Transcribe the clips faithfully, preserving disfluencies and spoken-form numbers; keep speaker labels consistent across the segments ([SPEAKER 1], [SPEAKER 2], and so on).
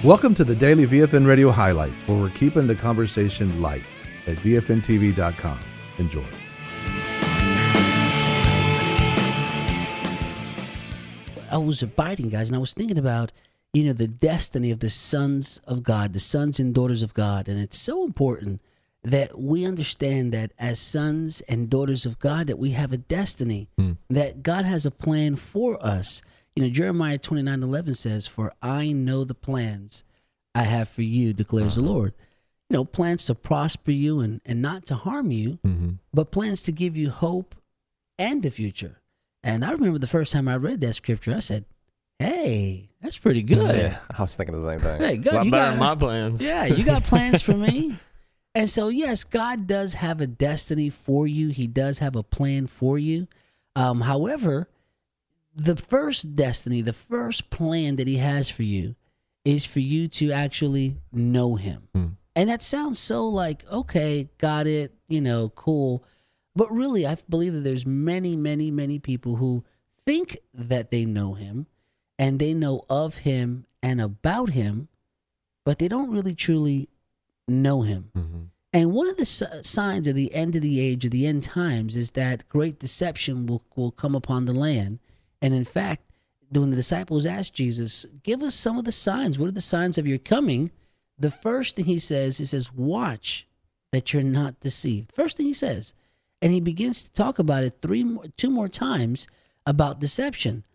[SPEAKER 1] Welcome to the Daily V F N Radio Highlights, where we're keeping the conversation light at V F N T V dot com. Enjoy.
[SPEAKER 2] I was abiding, guys, and I was thinking about, you know, the destiny of the sons of God, the sons and daughters of God. And it's so important that we understand that as sons and daughters of God, that we have a destiny, mm. that God has a plan for us. You know, Jeremiah twenty-nine eleven says, "For I know the plans I have for you, declares uh-huh. the Lord." You know, plans to prosper you and, and not to harm you, mm-hmm. but plans to give you hope and a future. And I remember the first time I read that scripture, I said, hey, that's pretty good.
[SPEAKER 3] Yeah, I was thinking the same thing.
[SPEAKER 2] Hey, good.
[SPEAKER 4] A lot
[SPEAKER 2] you
[SPEAKER 4] better
[SPEAKER 2] got
[SPEAKER 4] than my plans.
[SPEAKER 2] Yeah, you got plans for me. And so, yes, God does have a destiny for you. He does have a plan for you. Um, however, the first destiny, the first plan that he has for you is for you to actually know him. Hmm. And that sounds so like, okay, got it, you know, cool. But really, I believe that there's many, many, many people who think that they know him and they know of him and about him, but they don't really truly know him. Mm-hmm. And one of the signs of the end of the age, of the end times, is that great deception will, will come upon the land. And in fact, when the disciples asked Jesus, give us some of the signs. What are the signs of your coming? The first thing he says, he says, watch that you're not deceived. First thing he says. And he begins to talk about it three, more, two more times about deception.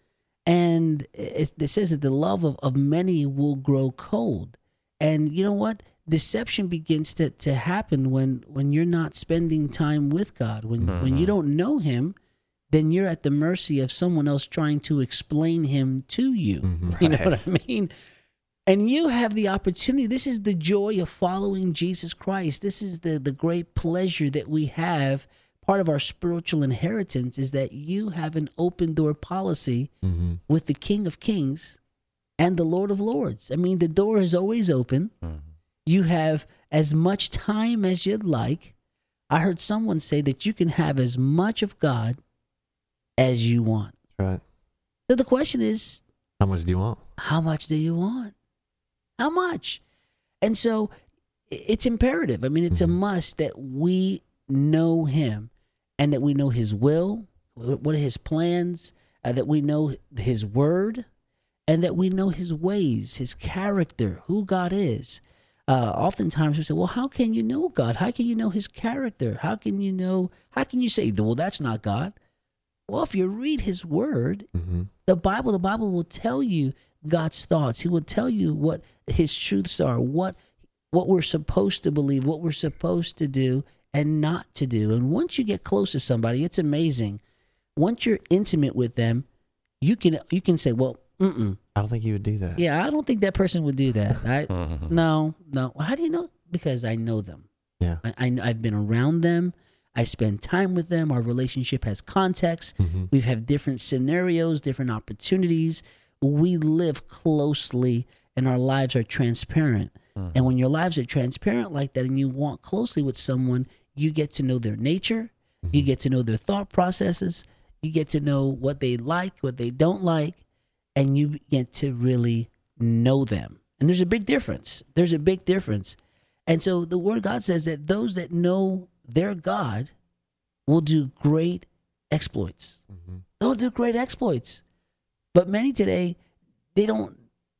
[SPEAKER 2] And it, it says that the love of, of many will grow cold. And you know what? Deception begins to, to happen when, when you're not spending time with God. When, mm-hmm. when you don't know him, then you're at the mercy of someone else trying to explain him to you. Mm-hmm. You know what I mean? And you have the opportunity. This is the joy of following Jesus Christ. This is the, the great pleasure that we have. Part of our spiritual inheritance is that you have an open door policy mm-hmm. with the King of Kings and the Lord of Lords. I mean, the door is always open. Mm-hmm. You have as much time as you'd like. I heard someone say that you can have as much of God as you want.
[SPEAKER 4] Right.
[SPEAKER 2] So the question is,
[SPEAKER 4] how much do you want?
[SPEAKER 2] How much do you want? How much? And so it's imperative. I mean, it's mm-hmm. a must that we know him. And that we know his will, what are his plans, uh, that we know his word, and that we know his ways, his character, who God is. Uh, oftentimes we say, well, how can you know God? How can you know his character? How can you know, how can you say, well, that's not God? Well, if you read his word, mm-hmm. the Bible, the Bible will tell you God's thoughts. He will tell you what his truths are, what what we're supposed to believe, what we're supposed to do, and not to do. And once you get close to somebody, it's amazing. Once you're intimate with them, you can you can say, well, mm-mm.
[SPEAKER 4] I don't think you would do that.
[SPEAKER 2] Yeah, I don't think that person would do that. I, no, no. How do you know? Because I know them.
[SPEAKER 4] Yeah,
[SPEAKER 2] I, I, I've been around them. I spend time with them. Our relationship has context. Mm-hmm. We have different scenarios, different opportunities. We live closely, and our lives are transparent. Mm-hmm. And when your lives are transparent like that and you walk closely with someone, you get to know their nature. Mm-hmm. You get to know their thought processes. You get to know what they like, what they don't like, and you get to really know them. And there's a big difference. There's a big difference. And so the Word of God says that those that know their God will do great exploits. Mm-hmm. They'll do great exploits. But many today, they don't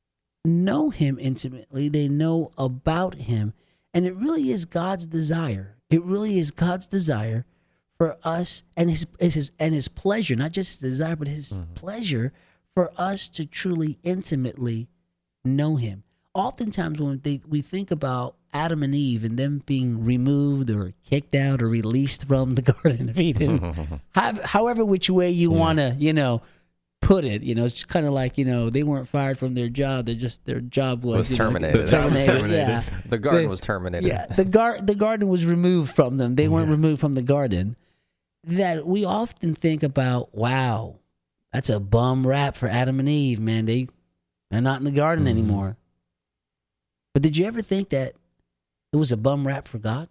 [SPEAKER 2] know him intimately. They know about him. And it really is God's desire. It really is God's desire for us and his, his and his pleasure, not just his desire, but his mm-hmm. pleasure for us to truly intimately know him. Oftentimes when they, we think about Adam and Eve and them being removed or kicked out or released from the Garden of Eden, have, however which way you yeah. want to, you know, put it, you know, it's kind of like, you know, they weren't fired from their job. They just, their job was,
[SPEAKER 3] was terminated.
[SPEAKER 2] Know, was terminated.
[SPEAKER 4] terminated.
[SPEAKER 2] Yeah.
[SPEAKER 3] The garden
[SPEAKER 2] the,
[SPEAKER 3] was terminated.
[SPEAKER 2] Yeah. The, gar- the garden was removed from them. They weren't yeah. removed from the garden. That we often think about, wow, that's a bum rap for Adam and Eve, man. They, they're not in the garden mm-hmm. anymore. But did you ever think that it was a bum rap for God?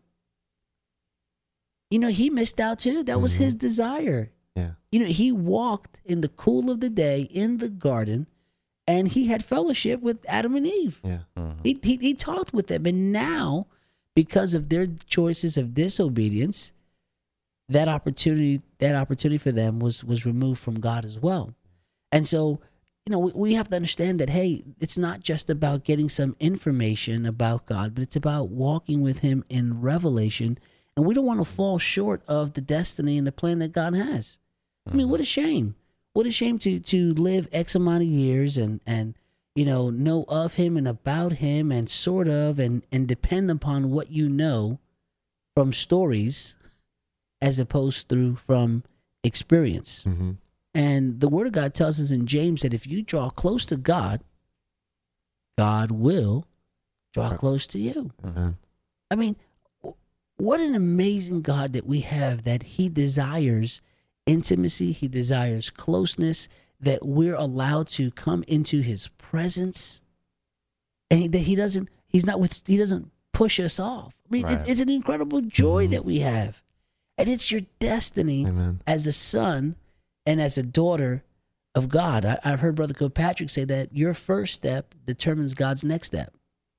[SPEAKER 2] You know, he missed out too. That mm-hmm. was his desire.
[SPEAKER 4] Yeah.
[SPEAKER 2] You know, he walked in the cool of the day in the garden, and he had fellowship with Adam and Eve.
[SPEAKER 4] Yeah.
[SPEAKER 3] Mhm.
[SPEAKER 2] He, he he talked with them, and now, because of their choices of disobedience, that opportunity that opportunity for them was was removed from God as well. And so, you know, we, we have to understand that, hey, it's not just about getting some information about God, but it's about walking with Him in revelation. And we don't want to fall short of the destiny and the plan that God has. I mean, what a shame. What a shame to to live X amount of years and, and you know, know of Him and about Him and sort of and, and depend upon what you know from stories as opposed through from experience.
[SPEAKER 4] Mm-hmm.
[SPEAKER 2] And the Word of God tells us in James that if you draw close to God, God will draw close to you.
[SPEAKER 4] Mm-hmm.
[SPEAKER 2] I mean, what an amazing God that we have, that He desires intimacy, He desires closeness, that we're allowed to come into His presence, and that He doesn't, He's not with, He doesn't push us off. I mean,
[SPEAKER 3] Right.
[SPEAKER 2] it, it's an incredible joy
[SPEAKER 4] Mhm.
[SPEAKER 2] that we have. And it's your destiny
[SPEAKER 4] Amen.
[SPEAKER 2] as a son and as a daughter of God. I, I've heard Brother Kilpatrick say that your first step determines God's next step.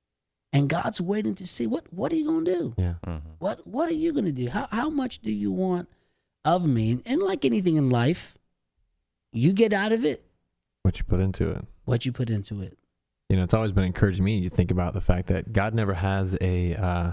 [SPEAKER 2] And God's waiting to see, what what are you going to do?
[SPEAKER 4] Yeah.
[SPEAKER 3] Mhm.
[SPEAKER 2] What what are you going to do? How how much do you want of me? And, and like anything in life, you get out of it
[SPEAKER 4] What you put into it.
[SPEAKER 2] what you put into it.
[SPEAKER 4] You know, it's always been encouraging me to think about the fact that God never has a, uh,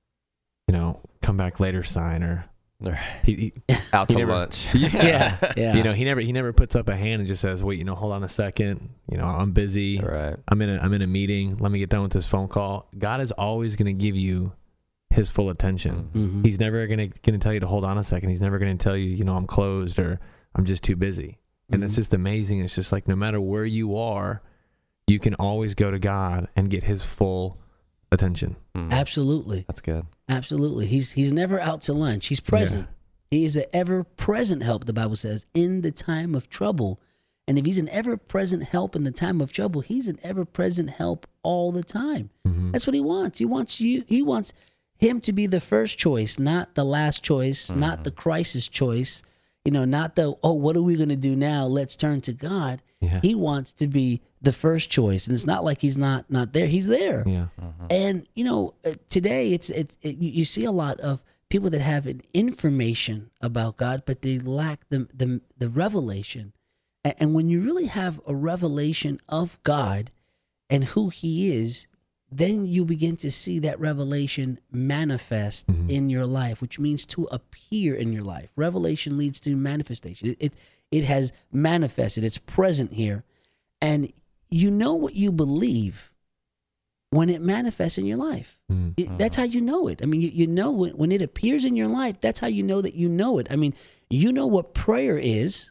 [SPEAKER 4] you know, come back later sign, or he, he
[SPEAKER 3] Out
[SPEAKER 4] He
[SPEAKER 3] to
[SPEAKER 4] never-
[SPEAKER 3] lunch.
[SPEAKER 2] Yeah, yeah.
[SPEAKER 4] you know, he never he never puts up a hand and just says, "Wait, you know, hold on a second. You know, I'm busy.
[SPEAKER 3] Right.
[SPEAKER 4] I'm in a I'm in a meeting. Let me get done with this phone call." God is always going to give you His full attention.
[SPEAKER 2] Mhm.
[SPEAKER 4] He's never going to going to tell you to hold on a second. He's never going to tell you, you know, I'm closed or I'm just too busy. And it's
[SPEAKER 2] Mhm.
[SPEAKER 4] just amazing. It's just like no matter where you are, you can always go to God and get His full attention.
[SPEAKER 3] Mhm.
[SPEAKER 2] Absolutely.
[SPEAKER 3] That's good.
[SPEAKER 2] Absolutely. He's he's never out to lunch. He's present. He is an ever-present help, the Bible says, in the time of trouble. And if He's an ever-present help in the time of trouble, He's an ever-present help all the time.
[SPEAKER 4] Mhm.
[SPEAKER 2] That's what He wants. He wants you. He wants Him to be the first choice, not the last choice, not the crisis choice. You know, not the, oh, what are we going to do now? Let's turn to God.
[SPEAKER 4] Yeah.
[SPEAKER 2] He wants to be the first choice, and it's not like He's not not there. He's there.
[SPEAKER 4] Yeah.
[SPEAKER 2] And you know, uh, today it's it's it, you you see a lot of people that have an information about God, but they lack the the, the revelation. And, and when you really have a revelation of God and who He is, then you begin to see that revelation manifest
[SPEAKER 4] Mhm.
[SPEAKER 2] in your life, which means to appear in your life. Revelation leads to manifestation. It, it it has manifested. It's present here, and you know what you believe when it manifests in your life.
[SPEAKER 4] Mhm.
[SPEAKER 2] It- that's how you know it. I mean, you, you know when, when it appears in your life, that's how you know that you know it. I mean, you know what prayer is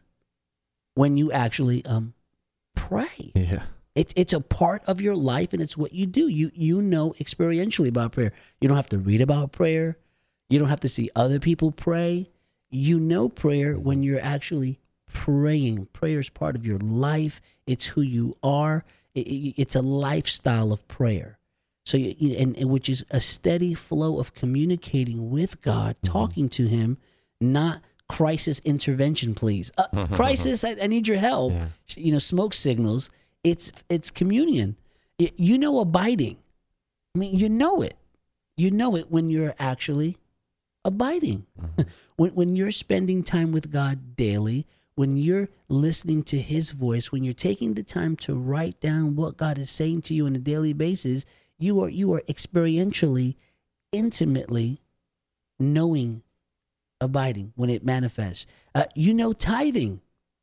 [SPEAKER 2] when you actually um pray.
[SPEAKER 4] Yeah.
[SPEAKER 2] It's it's a part of your life, and it's what you do. You you know experientially about prayer. You don't have to read about prayer. You don't have to see other people pray. You know prayer when you're actually praying. Prayer is part of your life. It's who you are. It- it- it's a lifestyle of prayer. So you, you- and, and which is a steady flow of communicating with God, talking to Him, not crisis intervention, please. Uh, crisis, I, I need your help.
[SPEAKER 4] Yeah.
[SPEAKER 2] You know, smoke signals. It's it's communion. It, you know, abiding. I mean, you know it. You know it when you're actually abiding. when when you're spending time with God daily, when you're listening to His voice, when you're taking the time to write down what God is saying to you on a daily basis, you are you are experientially, intimately knowing abiding when it manifests. Uh, you know tithing.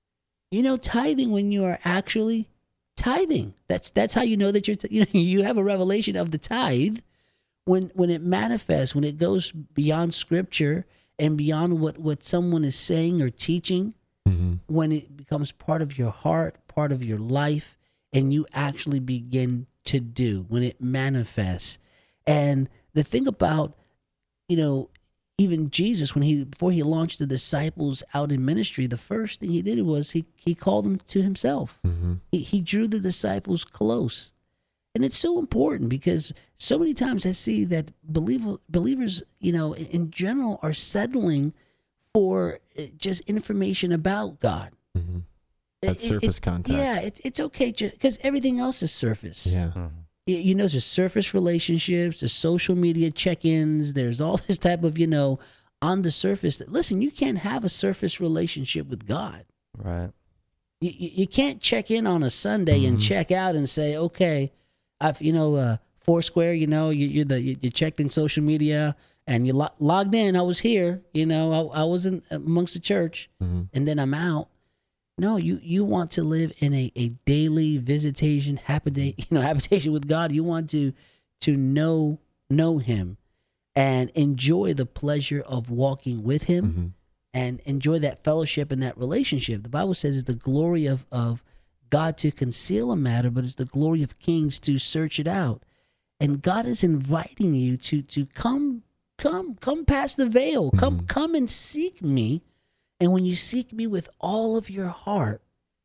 [SPEAKER 2] You know tithing when you are actually tithing. That's that's how you know that you're t- you know you have a revelation of the tithe when when it manifests, when it goes beyond scripture and beyond what what someone is saying or teaching,
[SPEAKER 4] Mhm.
[SPEAKER 2] when it becomes part of your heart, part of your life, and you actually begin to do, when it manifests. And the thing about, you know, even Jesus, when he before he launched the disciples out in ministry, the first thing he did was he he called them to himself.
[SPEAKER 4] Mhm.
[SPEAKER 2] He, he drew the disciples close. And it's so important because so many times I see that believer, believers, you know, in, in general are settling for uh, just information about God.
[SPEAKER 4] Mhm. That
[SPEAKER 2] It-
[SPEAKER 4] surface
[SPEAKER 2] it-
[SPEAKER 4] contact.
[SPEAKER 2] Yeah, it's it's okay just because everything else is surface.
[SPEAKER 4] Yeah.
[SPEAKER 3] Mhm.
[SPEAKER 2] You, you know, there's surface relationships, there's social media check-ins, there's all this type of, you know, on the surface. Listen, you can't have a surface relationship with God.
[SPEAKER 3] Right.
[SPEAKER 2] You, you, you can't check in on a Sunday and
[SPEAKER 4] Mhm.
[SPEAKER 2] check out and say, okay, I've, you know, uh, Foursquare, you know, you, you're the, you, you checked in social media and you lo- logged in. I was here, you know, I, I was in amongst the church
[SPEAKER 4] Mhm.
[SPEAKER 2] and then I'm out. No, you, you want to live in a, a daily visitation, habitation, you know, habitation with God. You want to to know know Him and enjoy the pleasure of walking with Him
[SPEAKER 4] Mhm.
[SPEAKER 2] and enjoy that fellowship and that relationship. The Bible says it's the glory of, of God to conceal a matter, but it's the glory of kings to search it out. And God is inviting you to to come, come, come past the veil. Come,
[SPEAKER 4] Mhm.
[SPEAKER 2] come and seek me. And when you seek me with all of your heart,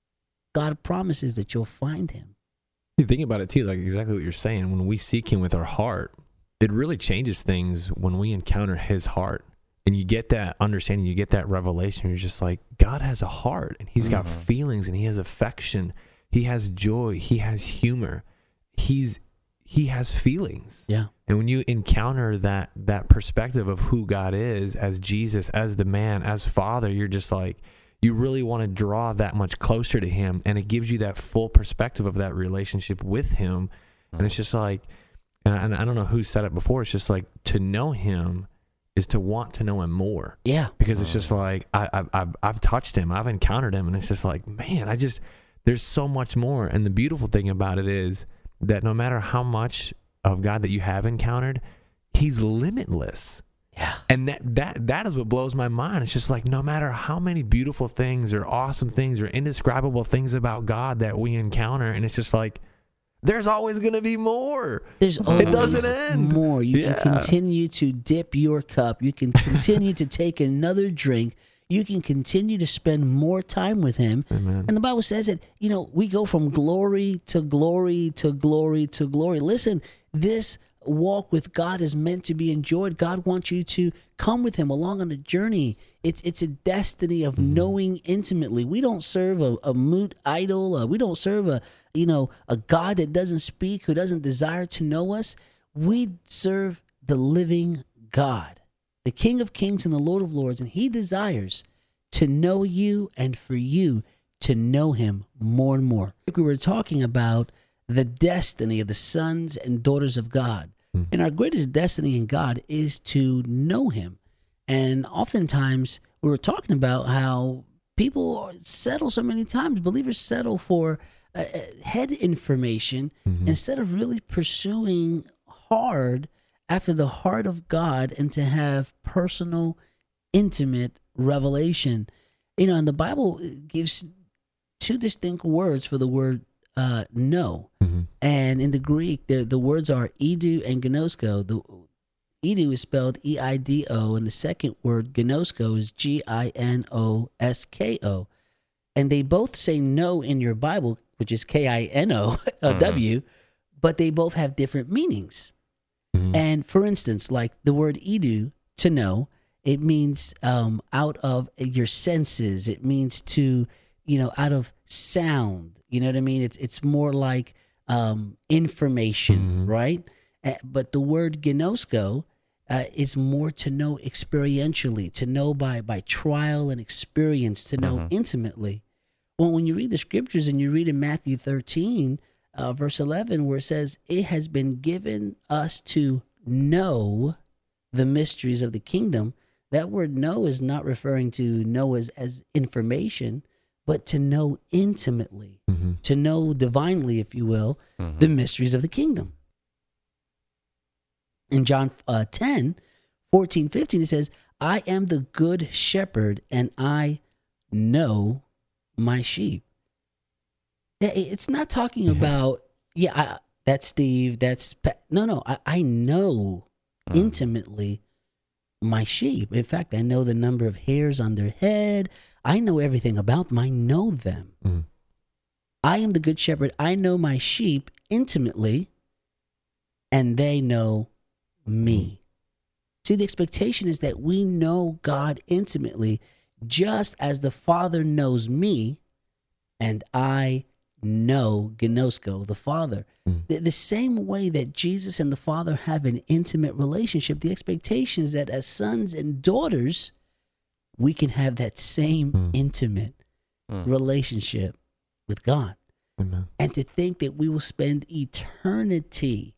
[SPEAKER 2] God promises that you'll find Him.
[SPEAKER 4] You think about it too, like exactly what you're saying. When we seek Him with our heart, it really changes things when we encounter His heart. And you get that understanding, you get that revelation. You're just like, God has a heart and He's got
[SPEAKER 3] Mhm.
[SPEAKER 4] feelings and He has affection. He has joy. He has humor. He's He has feelings.
[SPEAKER 2] Yeah.
[SPEAKER 4] And when you encounter that that perspective of who God is as Jesus, as the man, as Father, you're just like, you really want to draw that much closer to Him. And it gives you that full perspective of that relationship with Him. And it's just like, and I, and I don't know who said it before, it's just like to know Him is to want to know Him more.
[SPEAKER 2] Yeah.
[SPEAKER 4] Because it's just like, I, I, I've, I've touched Him, I've encountered Him, and it's just like, man, I just, there's so much more. And the beautiful thing about it is that no matter how much of God that you have encountered, He's limitless.
[SPEAKER 2] Yeah.
[SPEAKER 4] And that, that, that is what blows my mind. It's just like, no matter how many beautiful things or awesome things or indescribable things about God that we encounter, and it's just like, there's always going to be more.
[SPEAKER 2] There's always
[SPEAKER 4] doesn't end.
[SPEAKER 2] more. You
[SPEAKER 4] Yeah.
[SPEAKER 2] can continue to dip your cup. You can continue to take another drink. You can continue to spend more time with Him.
[SPEAKER 4] Amen.
[SPEAKER 2] And the Bible says that, you know, we go from glory to glory to glory to glory. Listen, this walk with God is meant to be enjoyed. God wants you to come with Him along on a journey. It's it's a destiny of
[SPEAKER 4] Mm-hmm.
[SPEAKER 2] knowing intimately. We don't serve a, a mute idol. Uh, we don't serve a, you know, a God that doesn't speak, who doesn't desire to know us. We serve the living God, the King of Kings and the Lord of Lords, and He desires to know you and for you to know Him more and more. We were talking about the destiny of the sons and daughters of God.
[SPEAKER 4] Mhm.
[SPEAKER 2] And our greatest destiny in God is to know Him. And oftentimes we were talking about how people settle so many times, believers settle for uh, uh, head information
[SPEAKER 4] Mhm.
[SPEAKER 2] instead of really pursuing hard after the heart of God and to have personal, intimate revelation. You know, and the Bible gives two distinct words for the word uh, know.
[SPEAKER 4] Mhm.
[SPEAKER 2] And in the Greek, the, the words are idu and gnosko. The idu is spelled E I D O, and the second word, gnosko, is G I N O S K O. And they both say no in your Bible, which is K I N O W, but they both have different meanings.
[SPEAKER 4] Mhm.
[SPEAKER 2] And for instance, like the word idu, to know, it means um, out of your senses. It means to, you know, out of sound. You know what I mean? It's it's more like um, information,
[SPEAKER 4] Mhm.
[SPEAKER 2] right? Uh, but the word gnosko uh, is more to know experientially, to know by by trial and experience, to know
[SPEAKER 3] Mhm.
[SPEAKER 2] intimately. Well, when you read the scriptures and you read in Matthew thirteen, uh, verse eleven, where it says, "It has been given us to know the mysteries of the kingdom." That word know is not referring to know as, as information, but to know intimately,
[SPEAKER 4] Mhm.
[SPEAKER 2] to know divinely, if you will,
[SPEAKER 3] Mhm.
[SPEAKER 2] the mysteries of the kingdom. In John uh, ten, fourteen, fifteen, it says, "I am the good shepherd and I know my sheep." Yeah, it- It's not talking about, yeah, I, that's Steve, that's, Pat. no, no, I, I know
[SPEAKER 3] Mhm.
[SPEAKER 2] intimately my sheep. In fact, I know the number of hairs on their head. I know everything about them. I know them.
[SPEAKER 4] Mhm.
[SPEAKER 2] I am the good shepherd. I know my sheep intimately, and they know me. See, the expectation is that we know God intimately, just as the Father knows me, and I know Gnosko, the Father.
[SPEAKER 4] Mm.
[SPEAKER 2] The, the same way that Jesus and the Father have an intimate relationship, the expectation is that as sons and daughters, we can have that same
[SPEAKER 4] Mm.
[SPEAKER 2] intimate
[SPEAKER 3] Mm.
[SPEAKER 2] relationship with God.
[SPEAKER 4] Amen.
[SPEAKER 2] And to think that we will spend eternity,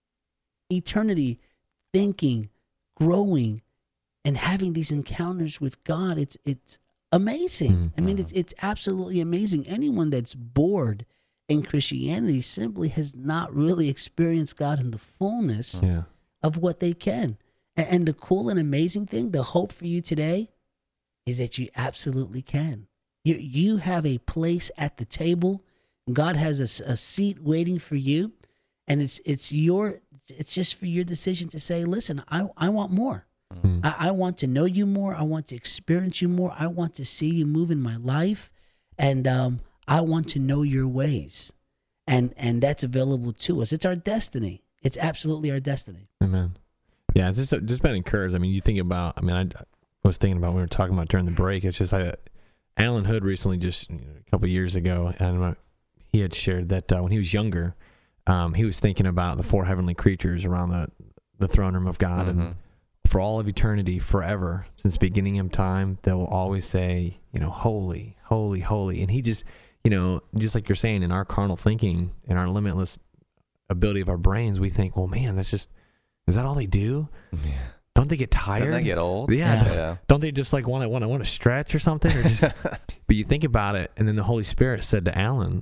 [SPEAKER 2] eternity thinking, growing, and having these encounters with God, it's it's amazing.
[SPEAKER 4] Mm.
[SPEAKER 2] I mean, it's it's absolutely amazing. Anyone that's bored in Christianity simply has not really experienced God in the fullness
[SPEAKER 4] Yeah.
[SPEAKER 2] of what they can. And, and the cool and amazing thing, the hope for you today, is that you absolutely can. You you have a place at the table. God has a, s- a seat waiting for you, and it's it's your it's just for your decision to say, listen, I I want more.
[SPEAKER 4] Mm.
[SPEAKER 2] I, I want to know you more. I want to experience you more. I want to see you move in my life, and um, I want to know your ways, and and that's available to us. It's our destiny. It's absolutely our destiny.
[SPEAKER 4] Amen. Yeah, it's just just been encouraged. I mean, you think about. I mean, I, I was thinking about we were talking about during the break. It's just I, Alan Hood recently, just you know, a couple of years ago, and uh, he had shared that uh, when he was younger, um, he was thinking about the four heavenly creatures around the the throne room of God,
[SPEAKER 3] Mhm.
[SPEAKER 4] and for all of eternity, forever, since the beginning of time, they will always say, you know, holy, holy, holy. And he just, you know, just like you're saying, in our carnal thinking and our limitless ability of our brains, we think, well, man, that's just, is that all they do?
[SPEAKER 3] Yeah.
[SPEAKER 4] Don't they get tired?
[SPEAKER 3] Don't they get old?
[SPEAKER 4] Yeah.
[SPEAKER 3] Yeah.
[SPEAKER 4] Don't they just like want to want to want to stretch or something? Or just, but you think about it, and then the Holy Spirit said to Alan,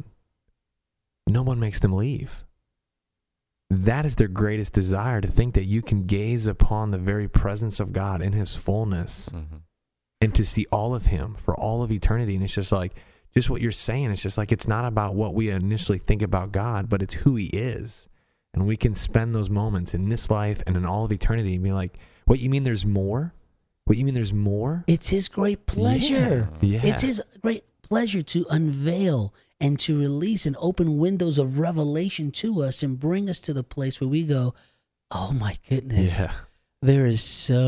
[SPEAKER 4] no one makes them leave. That is their greatest desire, to think that you can gaze upon the very presence of God in his fullness
[SPEAKER 3] Mhm.
[SPEAKER 4] and to see all of him for all of eternity. And it's just like, just what you're saying. It's just like, it's not about what we initially think about God, but it's who he is. And we can spend those moments in this life and in all of eternity and be like, what, you mean there's more? What, you mean there's more?
[SPEAKER 2] It's his great pleasure.
[SPEAKER 4] Yeah.
[SPEAKER 2] It's his great pleasure to unveil and to release and open windows of revelation to us and bring us to the place where we go, oh my goodness,
[SPEAKER 4] Yeah.
[SPEAKER 2] there is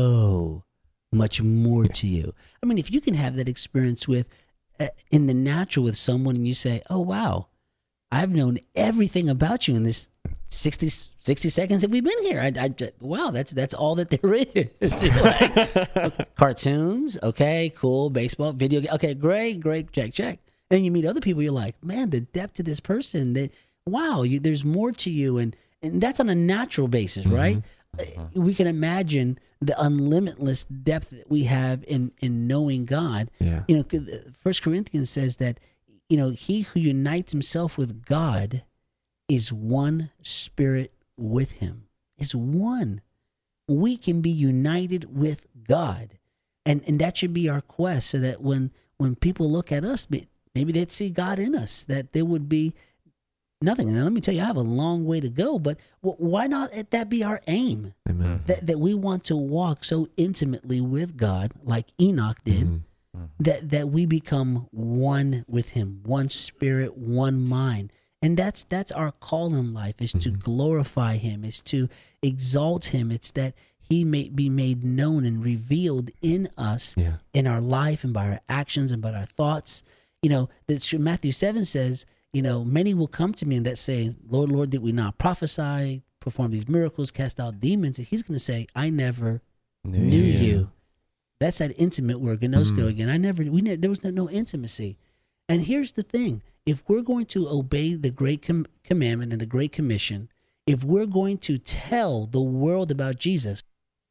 [SPEAKER 2] so much more to you. I mean, if you can have that experience with uh, in the natural with someone and you say, oh, wow, I've known everything about you in this sixty, sixty seconds that we've been here. I, I, wow, that's that's all that there is. You're like, okay, cartoons, okay, cool, baseball, video game, okay, great, great, check, check. And then you meet other people, you're like, man, the depth to this person, that wow, you, there's more to you, and and that's on a natural basis, right? Uh, We can imagine the unlimitless depth that we have in in knowing God.
[SPEAKER 4] Yeah.
[SPEAKER 2] You know, First Corinthians says that, you know, he who unites himself with God is one spirit with him. Is one. We can be united with God. And and that should be our quest, so that when when people look at us, maybe they'd see God in us, that there would be nothing. And let me tell you, I have a long way to go, but why not let that be our aim?
[SPEAKER 4] Amen.
[SPEAKER 2] That that we want to walk so intimately with God, like Enoch did,
[SPEAKER 4] Mhm.
[SPEAKER 2] that that we become one with him, one spirit, one mind. And that's that's our call in life, is to glorify him, is to exalt him. It's that he may be made known and revealed in us,
[SPEAKER 4] Yeah.
[SPEAKER 2] in our life, and by our actions and by our thoughts. You know, that Matthew seven says, you know, many will come to me and that say, Lord, Lord, did we not prophesy, perform these miracles, cast out demons? And he's going to say, I never
[SPEAKER 3] Knew
[SPEAKER 2] knew
[SPEAKER 3] you.
[SPEAKER 2] you. That's that intimate word, gnosko
[SPEAKER 4] Mm.
[SPEAKER 2] again. I never, we ne- there was no, no intimacy. And here's the thing. If we're going to obey the great com- commandment and the great commission, if we're going to tell the world about Jesus,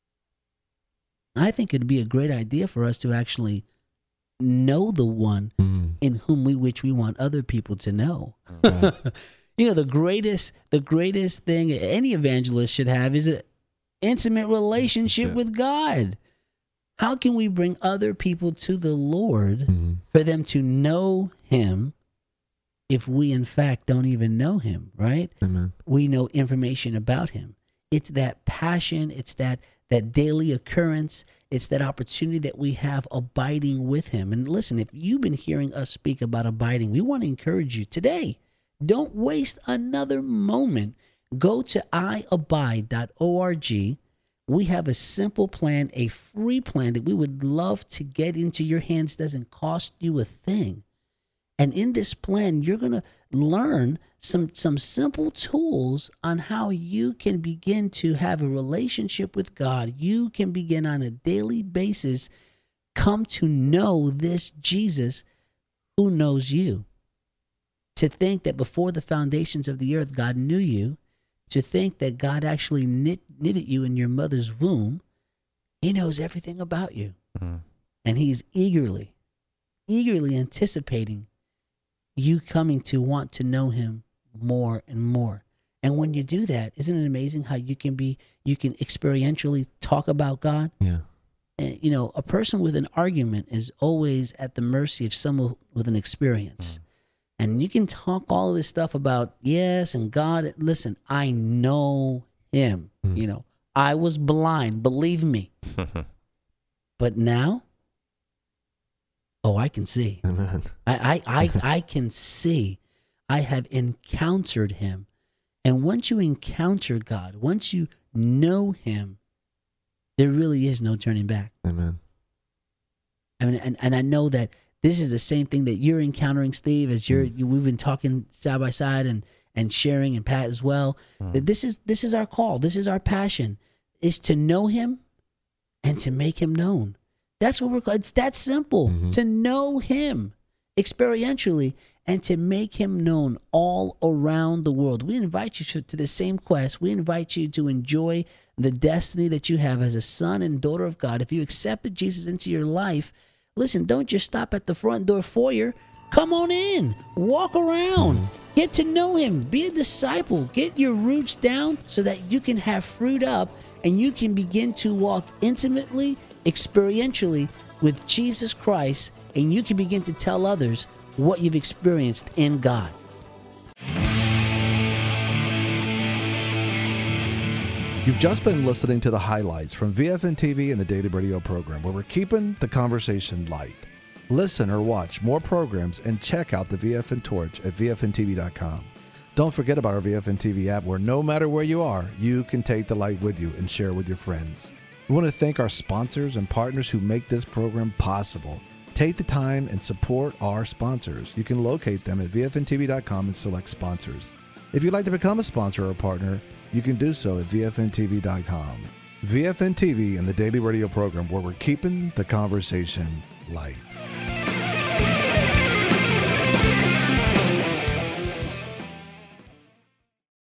[SPEAKER 2] I think it'd be a great idea for us to actually know the one
[SPEAKER 4] Mm.
[SPEAKER 2] in whom we which we want other people to know.
[SPEAKER 4] Right.
[SPEAKER 2] You know, the greatest the greatest thing any evangelist should have is an intimate relationship
[SPEAKER 3] Yeah.
[SPEAKER 2] with God. How can we bring other people to the Lord
[SPEAKER 4] Mhm.
[SPEAKER 2] for them to know him if we in fact don't even know him, right?
[SPEAKER 4] Amen.
[SPEAKER 2] We know information about him. It's that passion, it's that that daily occurrence, it's that opportunity that we have abiding with him. And listen, if you've been hearing us speak about abiding, we want to encourage you today. Don't waste another moment. Go to i abide dot org. We have a simple plan, a free plan that we would love to get into your hands. Doesn't cost you a thing. And in this plan, you're going to learn some, some simple tools on how you can begin to have a relationship with God. You can begin on a daily basis, come to know this Jesus who knows you. To think that before the foundations of the earth, God knew you. To think that God actually knit, knitted you in your mother's womb. He knows everything about you. Mm-hmm. And he's eagerly, eagerly anticipating you coming to want to know him more and more. And when you do that, isn't it amazing how you can be, you can experientially talk about God?
[SPEAKER 4] Yeah.
[SPEAKER 2] And, you know, a person with an argument is always at the mercy of someone with an experience. Mm. And you can talk all of this stuff about, yes, and God. Listen, I know him. Mm. You know, I was blind, believe me. But now, oh, I can see.
[SPEAKER 4] Amen.
[SPEAKER 2] I, I, I, I can see. I have encountered him. And once you encounter God, once you know him, there really is no turning back.
[SPEAKER 4] Amen.
[SPEAKER 2] I mean, and, and I know that this is the same thing that you're encountering, Steve, as you're, mm. you, we've been talking side by side and, and sharing, and Pat as well. Mm. That this is this is our call. This is our passion, is to know him and to make him known. That's what we're. It's that simple. Mm-hmm. To know him experientially and to make him known all around the world. We invite you to, to the same quest. We invite you to enjoy the destiny that you have as a son and daughter of God. If you accepted Jesus into your life, listen, don't just stop at the front door foyer. Come on in. Walk around. Mm-hmm. Get to know him. Be a disciple. Get your roots down so that you can have fruit up and you can begin to walk intimately, experientially with Jesus Christ, and you can begin to tell others what you've experienced in God.
[SPEAKER 1] You've just been listening to the highlights from V F N T V and the Daily Radio program, where we're keeping the conversation light. Listen or watch more programs and check out the V F N Torch at V F N T V dot com. Don't forget about our V F N T V app, where no matter where you are, you can take the light with you and share with your friends. We want to thank our sponsors and partners who make this program possible. Take the time and support our sponsors. You can locate them at V F N T V dot com and select sponsors. If you'd like to become a sponsor or a partner, you can do so at V F N T V dot com. V F N T V and the Daily Radio program, where we're keeping the conversation light.